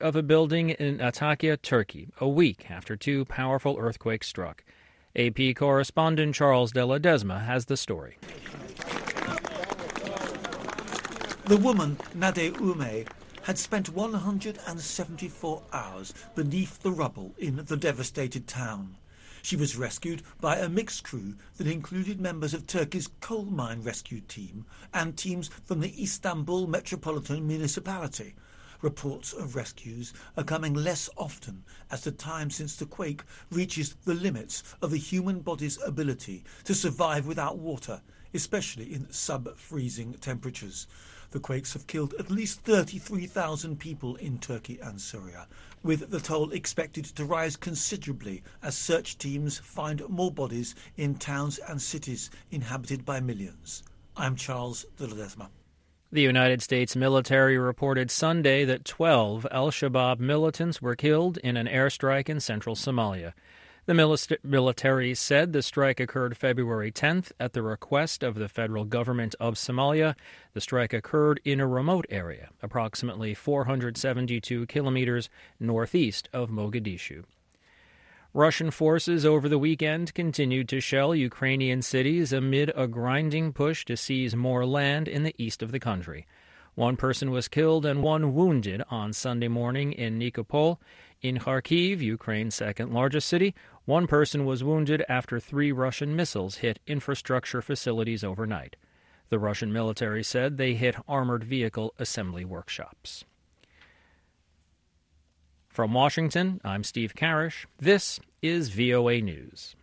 of a building in Antakya, Turkey, a week after two powerful earthquakes struck. AP correspondent Charles de Ledesma has the story. The woman, Nade Ume, had spent 174 hours beneath the rubble in the devastated town. She was rescued by a mixed crew that included members of Turkey's coal mine rescue team and teams from the Istanbul Metropolitan Municipality. Reports of rescues are coming less often as the time since the quake reaches the limits of the human body's ability to survive without water, especially in sub-freezing temperatures. The quakes have killed at least 33,000 people in Turkey and Syria, with the toll expected to rise considerably as search teams find more bodies in towns and cities inhabited by millions. I'm Charles de Ledesma. The United States military reported Sunday that 12 al-Shabaab militants were killed in an airstrike in central Somalia. The military said the strike occurred February 10th at the request of the federal government of Somalia. The strike occurred in a remote area, approximately 472 kilometers northeast of Mogadishu. Russian forces over the weekend continued to shell Ukrainian cities amid a grinding push to seize more land in the east of the country. One person was killed and one wounded on Sunday morning in Nikopol. In Kharkiv, Ukraine's second-largest city, one person was wounded after 3 Russian missiles hit infrastructure facilities overnight. The Russian military said they hit armored vehicle assembly workshops. From Washington, I'm Steve Karish. This is VOA News.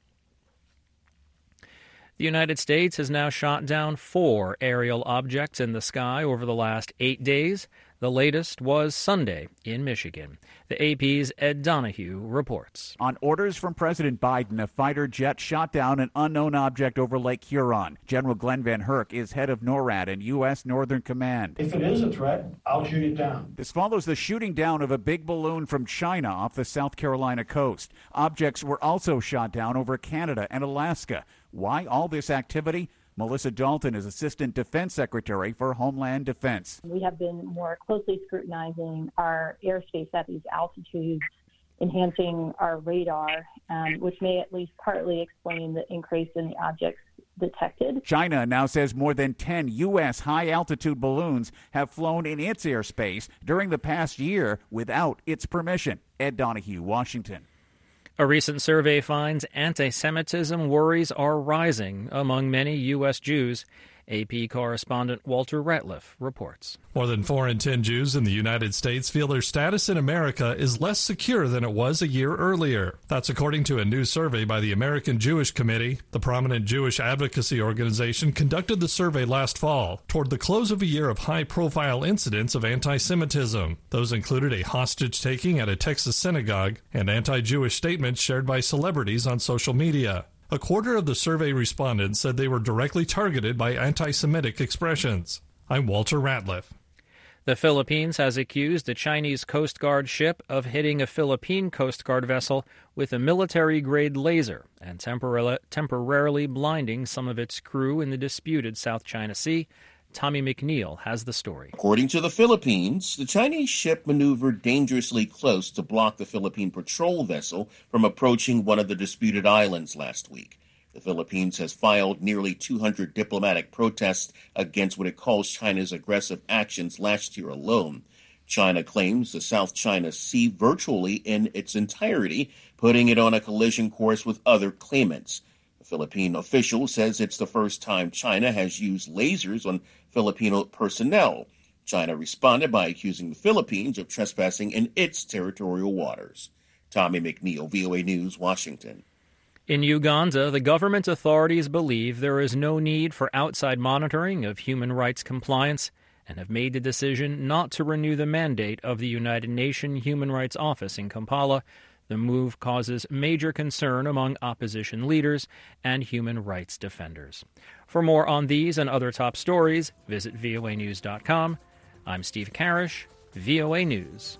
The United States has now shot down 4 aerial objects in the sky over the last 8 days. The latest was Sunday in Michigan. The AP's Ed Donahue reports. On orders from President Biden, a fighter jet shot down an unknown object over Lake Huron. General Glenn Van Herk is head of NORAD and U.S. Northern Command. If it is a threat, I'll shoot it down. This follows the shooting down of a big balloon from China off the South Carolina coast. Objects were also shot down over Canada and Alaska. Why all this activity? Melissa Dalton is Assistant Defense Secretary for Homeland Defense. We have been more closely scrutinizing our airspace at these altitudes, enhancing our radar, which may at least partly explain the increase in the objects detected. China now says more than 10 U.S. high-altitude balloons have flown in its airspace during the past year without its permission. Ed Donahue, Washington. A recent survey finds anti-Semitism worries are rising among many U.S. Jews. AP correspondent Walter Ratliff reports. More than 4 in 10 Jews in the United States feel their status in America is less secure than it was a year earlier. That's according to a new survey by the American Jewish Committee. The prominent Jewish advocacy organization conducted the survey last fall toward the close of a year of high-profile incidents of anti-Semitism. Those included a hostage-taking at a Texas synagogue and anti-Jewish statements shared by celebrities on social media. A quarter of the survey respondents said they were directly targeted by anti-Semitic expressions. I'm Walter Ratliff. The Philippines has accused a Chinese Coast Guard ship of hitting a Philippine Coast Guard vessel with a military-grade laser and temporarily blinding some of its crew in the disputed South China Sea. Tommy McNeil has the story. According to the Philippines, the Chinese ship maneuvered dangerously close to block the Philippine patrol vessel from approaching one of the disputed islands last week. The Philippines has filed nearly 200 diplomatic protests against what it calls China's aggressive actions last year alone. China claims the South China Sea virtually in its entirety, putting it on a collision course with other claimants. The Philippine official says it's the first time China has used lasers on Filipino personnel. China responded by accusing the Philippines of trespassing in its territorial waters. Tommy McNeil, VOA News, Washington. In Uganda, the government authorities believe there is no need for outside monitoring of human rights compliance and have made the decision not to renew the mandate of the United Nations Human Rights Office in Kampala. The move causes major concern among opposition leaders and human rights defenders. For more on these and other top stories, visit voanews.com. I'm Steve Karish, VOA News.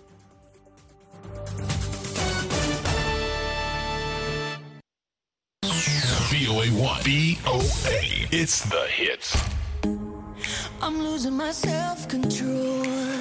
VOA1. VOA. It's the hits. I'm losing my self-control.